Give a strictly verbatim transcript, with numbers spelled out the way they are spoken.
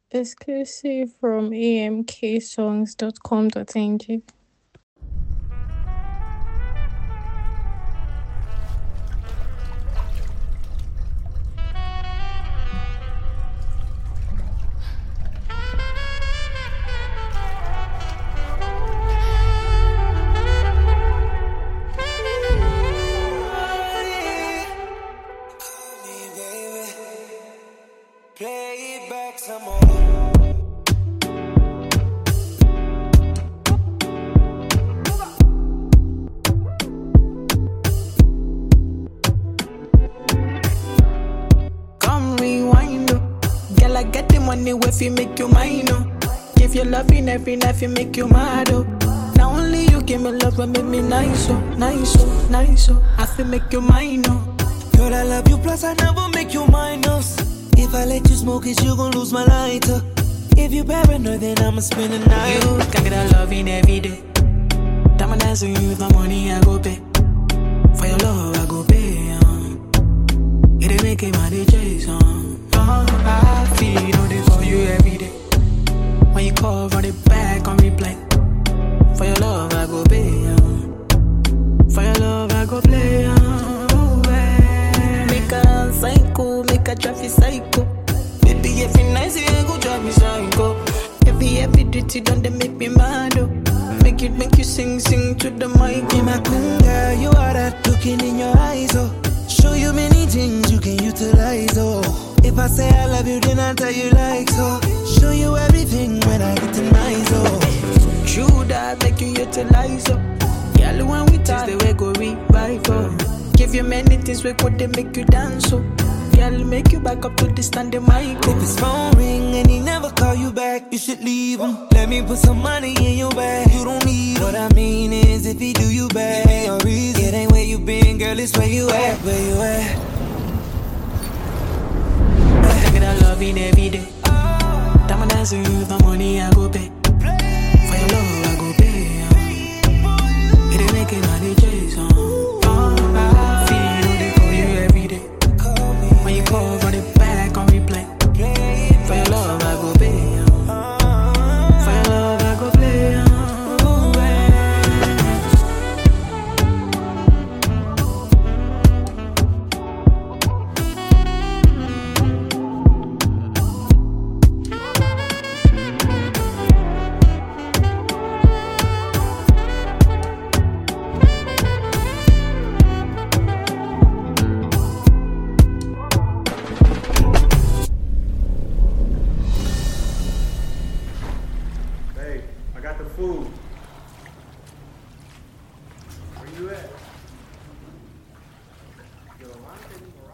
Exclusive from a m k songs dot com dot n g. Play it back some more. Come rewind, oh. Girl, I get the money if you make you mine, oh. Give you loving every night, you make you mad, oh. Now only you give me love and make me nice, oh, nice, oh, nice, oh. I feel make you mine, oh. Girl, I love you, plus I never make you minus. If I let you smoke it, you gon' lose my lighter. If you paranoid, then I'ma spend the night. You can get that loving every day. Diamond dancing you with my money, I go pay. For your love, I go pay, um. It ain't making my D Js, um. Oh, I feel all day for you every day. When you call, run it back on replay. For your love, I go pay, um. For your love, I go play, um. Oh, yeah. Make a psycho, make a traffic psycho. Baby, every night you ain't go drive me psycho. Every, every duty done, they make me mad, oh. Make it, make you sing, sing to the mic. Be my queen, girl, you are that looking in your eyes, oh. Show you many things you can utilize, oh. If I say I love you, then I tell you like so. Show you everything when I get to nice, oh. True that make you utilize, oh. Girl, when we taste the way go revive, oh. Give you many things we could they make you dance, oh. Girl, make you back up to the standing mic, oh. If his phone ring and he never call you back, you should leave him. Let me put some money in your bag. You don't need him. What I mean is, if he do you bad, ain't no reason. It ain't where you been, girl, it's where you at, where you at. Take that loving every day. Diamond dancing with my money, I go pay. For your love, I go pay. Um. It ain't making my D Js, um. Oh, I feel all day for you every day. When you call, run it back on replay. For your love, I go pay. Um. For your love, I go play. Um. Oh, Hey, I got the food. Where you at? Yo, why don't they-